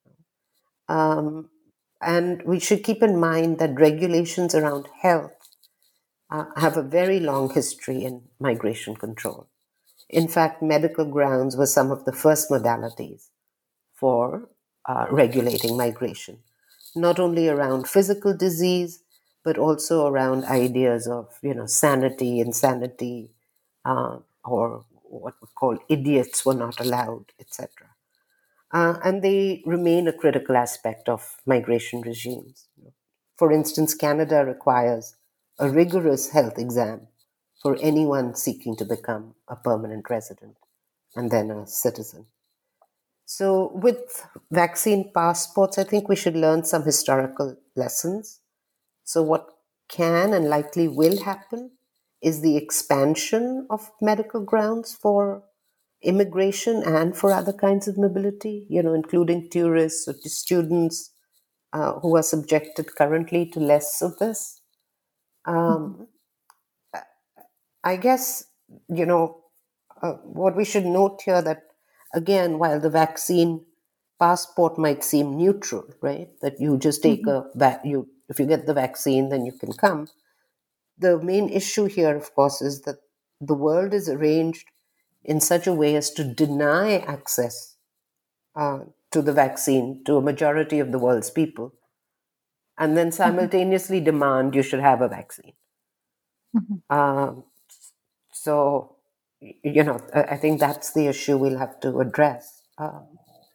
Um, and we should keep in mind that regulations around health uh, have a very long history in migration control. In fact, medical grounds were some of the first modalities for uh, regulating migration, not only around physical disease, but also around ideas of, you know, sanity, insanity, uh, or what we call idiots were not allowed, et cetera. Uh, and they remain a critical aspect of migration regimes. For instance, Canada requires a rigorous health exam for anyone seeking to become a permanent resident and then a citizen. So with vaccine passports, I think we should learn some historical lessons. So what can and likely will happen is the expansion of medical grounds for immigration and for other kinds of mobility, you know, including tourists or students uh, who are subjected currently to less of this. Um, I guess you know, uh, what we should note here that, again, while the vaccine passport might seem neutral, right? That you just take
Mhm.
a va- you if you get the vaccine, then you can come. The main issue here, of course, is that the world is arranged in such a way as to deny access uh, to the vaccine to a majority of the world's people, and then
Mhm.
simultaneously demand you should have a vaccine.
Mhm.
Um, so, y- you know, I I think that's the issue we'll have to address. Um,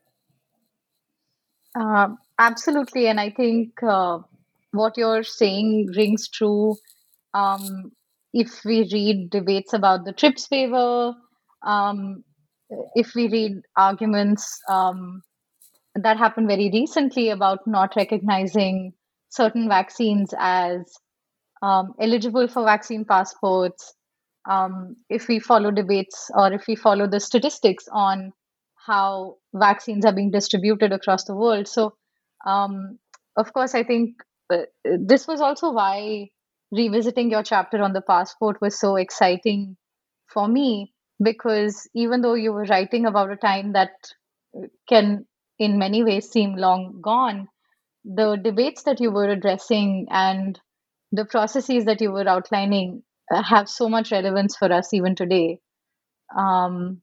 Um, absolutely, and I think uh, what you're saying rings true. Um, if we read debates about the TRIPS waiver, um, if we read arguments um, that happened very recently about not recognizing certain vaccines as um, eligible for vaccine passports, um, if we follow debates or if we follow the statistics on how vaccines are being distributed across the world. So, um, of course, I think uh, this was also why revisiting your chapter on the passport was so exciting for me, because even though you were writing about a time that can, in many ways, seem long gone, the debates that you were addressing and the processes that you were outlining uh, have so much relevance for us even today. Um,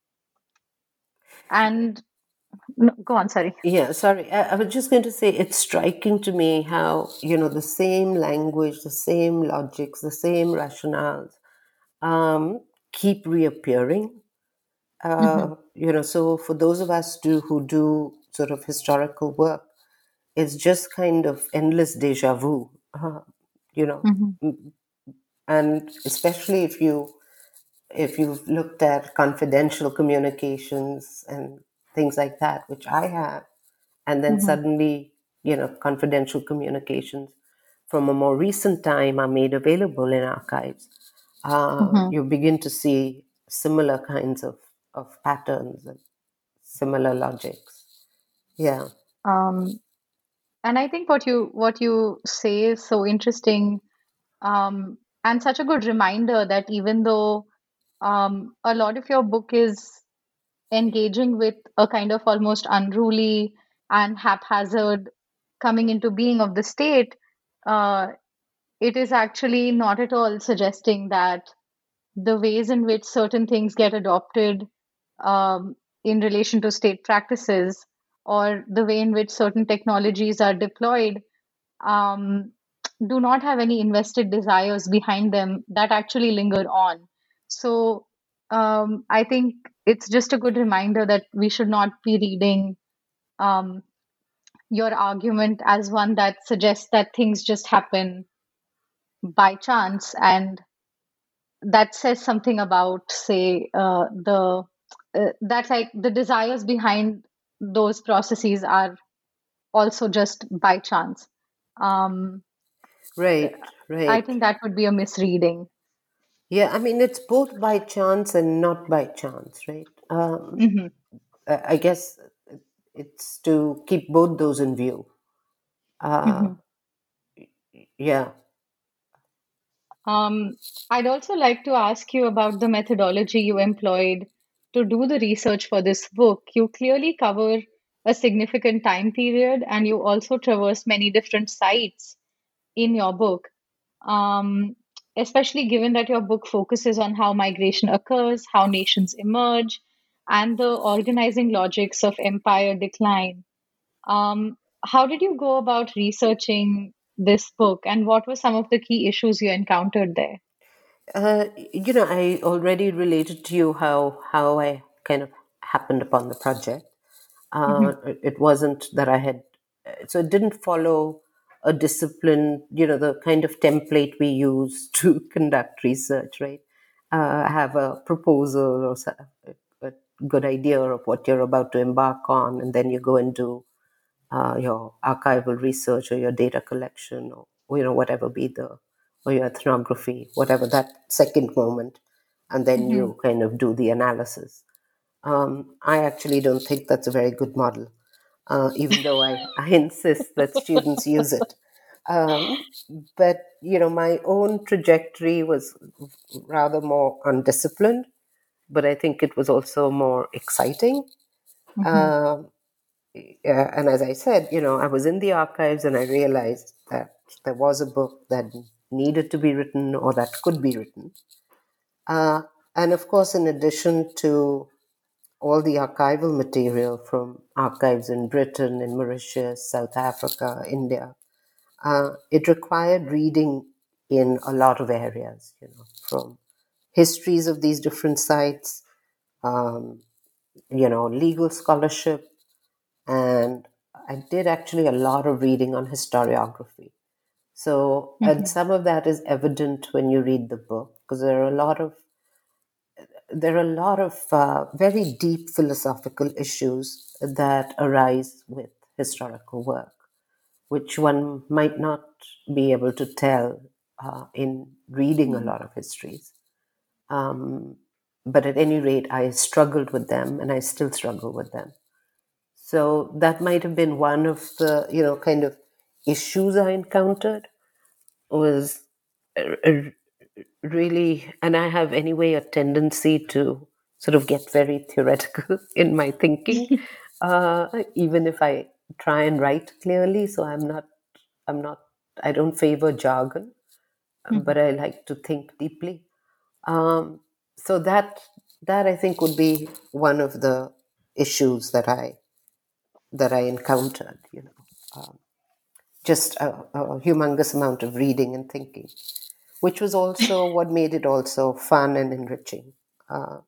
and no, go on, sorry.
yeah, sorry. I, I was just going to say it's striking to me how, you know, the same language, the same logics, the same rationales um, keep reappearing.
Hmm.
Uh, you know, so for those of us do, who do sort of historical work, it's just kind of endless deja vu, uh, you know,
Hmm.
and especially if you if you've looked at confidential communications and things like that, which I have, and then
Hmm.
suddenly, you know, confidential communications from a more recent time are made available in archives, uh,
Hmm.
you begin to see similar kinds of, of patterns and similar logics. Yeah.
Um, and I think what you what you say is so interesting, um, and such a good reminder that even though um, a lot of your book is engaging with a kind of almost unruly and haphazard coming into being of the state, uh, it is actually not at all suggesting that the ways in which certain things get adopted um, in relation to state practices or the way in which certain technologies are deployed um, do not have any invested desires behind them that actually linger on. So um, I think it's just a good reminder that we should not be reading um, your argument as one that suggests that things just happen by chance, and that says something about, say, uh, the uh, that like the desires behind those processes are also just by chance. Um,
Right,
I
right.
think that would be a misreading.
Yeah, I mean, it's both by chance and not by chance, right? Um,
Hmm.
I I guess it's to keep both those in view. Uh,
Hmm.
yeah.
Um, I'd also like to ask you about the methodology you employed to do the research for this book. You clearly cover a significant time period and you also traverse many different sites in your book, um, especially given that your book focuses on how migration occurs, how nations emerge, and the organizing logics of empire decline. Um, how did you go about researching this book, and what were some of the key issues you encountered there?
Uh, you know, I already related to you how how I kind of happened upon the project. Uh,
Hmm.
it it wasn't that I had, so it didn't follow a discipline, you know, the kind of template we use to conduct research, right? Uh, have a proposal or so- a, a good idea of what you're about to embark on, and then you go and do uh, your archival research or your data collection or, you know, whatever be the, or your ethnography, whatever that second moment, and then
Hmm.
you kind of do the analysis. Um, I actually don't think that's a very good model, uh, even though I, I insist that students use it. Um, but, you know, my own trajectory was rather more undisciplined, but I think it was also more exciting.
Mhm.
Um, yeah, and as I said, you know, I was in the archives and I realized that there was a book that needed to be written or that could be written. Uh, and of course, in addition to all the archival material from archives in Britain, in Mauritius, South Africa, India, uh, it required reading in a lot of areas, you know, from histories of these different sites, um, you know, legal scholarship, and I did actually a lot of reading on historiography. So, and
Mhm.
some of that is evident when you read the book, because there are a lot of there are a lot of uh, very deep philosophical issues that arise with historical work, which one might not be able to tell uh, in reading a lot of histories. Um, but at any rate, I struggled with them, and I still struggle with them. So that might have been one of the, you know, kind of issues I encountered was uh, uh, really, and I have anyway a tendency to sort of get very theoretical in my thinking, uh, even if I try and write clearly. So I'm not, I'm not, I don't favor jargon, but
Mhm.
I like to think deeply. Um, so that that I think would be one of the issues that I that I encountered. You know, um, just a, a humongous amount of reading and thinking, which was also what made it also fun and enriching. Uh,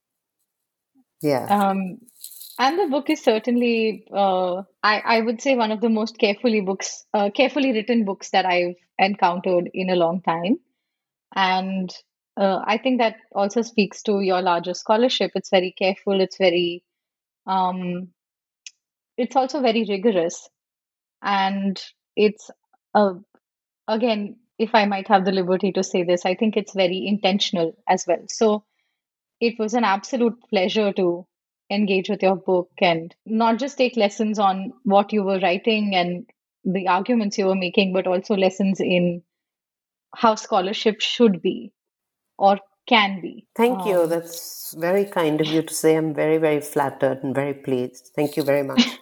yeah.
Um, and the book is certainly, uh, I, I would say, one of the most carefully books, uh, carefully written books that I've encountered in a long time. And uh, I think that also speaks to your larger scholarship. It's very careful. It's very, um, it's also very rigorous, and it's uh, again, if I might have the liberty to say this, I think it's very intentional as well. So it was an absolute pleasure to engage with your book and not just take lessons on what you were writing and the arguments you were making, but also lessons in how scholarship should be or can be.
Thank you.
Um,
That's very kind of you to say. I'm very, very flattered and very pleased. Thank you very much.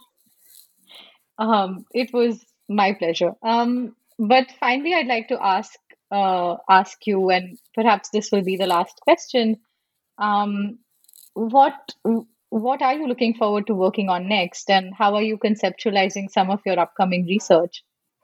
um, it was my pleasure. Um, but finally, I'd like to ask uh, ask you, and perhaps this will be the last question. Um, what what are you looking forward to working on next, and how are you conceptualizing some of your upcoming research?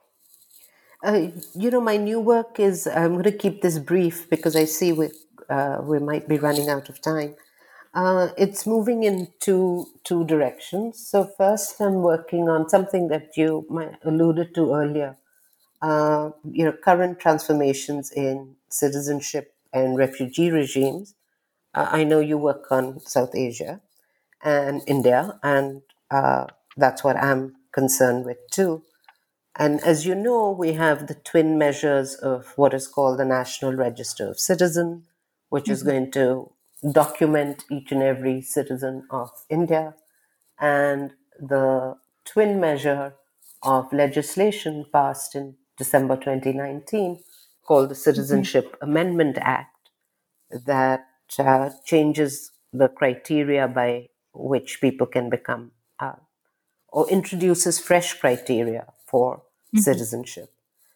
Uh, you know, my new work is, I'm going to keep this brief because I see we, uh, we might be running out of time. Uh, it's moving in two, two directions. So, first, I'm working on something that you might alluded to earlier, uh, you know, current transformations in citizenship and refugee regimes. Uh, I know you work on South Asia and India, and uh, that's what I'm concerned with too. And as you know, we have the twin measures of what is called the National Register of Citizens, which is
Mhm.
going to document each and every citizen of India, and the twin measure of legislation passed in December twenty nineteen called the
Mhm.
Citizenship Amendment Act that uh, changes the criteria by which people can become uh, or introduces fresh criteria for
Mhm.
citizenship.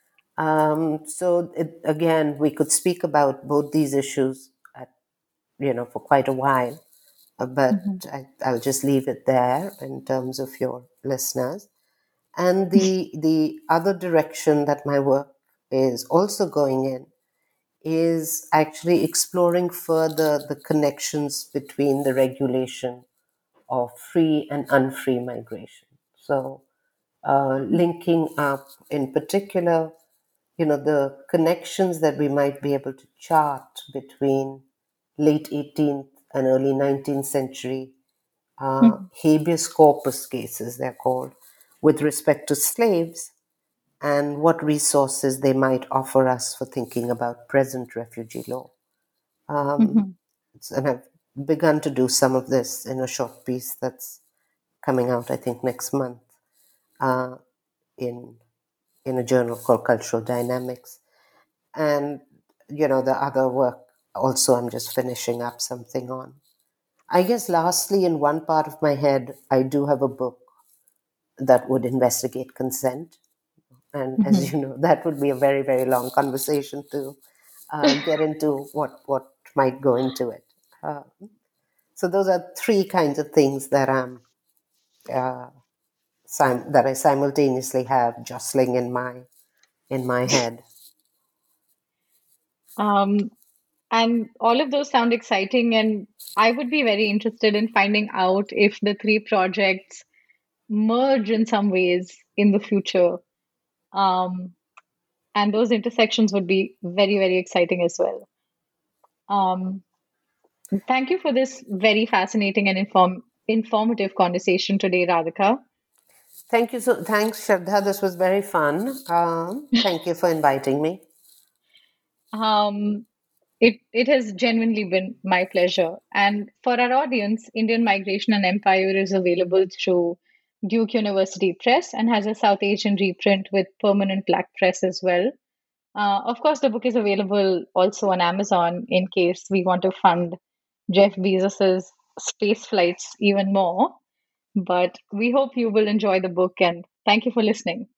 Um, so it, again, we could speak about both these issues, at, you know, for quite a while, uh, but
Mhm.
I, I'll just leave it there in terms of your listeners. And the the other direction that my work is also going in is actually exploring further the connections between the regulation of free and unfree migration. So uh, linking up, in particular, you know, the connections that we might be able to chart between late eighteenth and early nineteenth century uh,
Mhm.
habeas corpus cases, they're called, with respect to slaves, and what resources they might offer us for thinking about present refugee law. Um,
Mhm.
and I've begun to do some of this in a short piece that's coming out, I think, next month uh, in in a journal called Cultural Dynamics. And, you know, the other work also I'm just finishing up something on. I guess lastly, in one part of my head, I do have a book that would investigate consent. And
Mm-hmm.
as you know, that would be a very, very long conversation to uh, get into what, what might go into it. Uh, so those are three kinds of things that I'm uh, sim- that I simultaneously have jostling in my in my head.
Um, and all of those sound exciting, and I would be very interested in finding out if the three projects merge in some ways in the future. Um, and those intersections would be very, very exciting as well. Um, Thank you for this very fascinating and inform informative conversation today, Radhika.
Thank you so. Thanks, Shraddha. This was very fun. Um, thank you for inviting me.
Um, it it has genuinely been my pleasure. And for our audience, Indian Migration and Empire is available through Duke University Press and has a South Asian reprint with permanent black press as well. Uh, of course, the book is available also on Amazon in case we want to fund Jeff Bezos's space flights even more. But we hope you will enjoy the book and thank you for listening.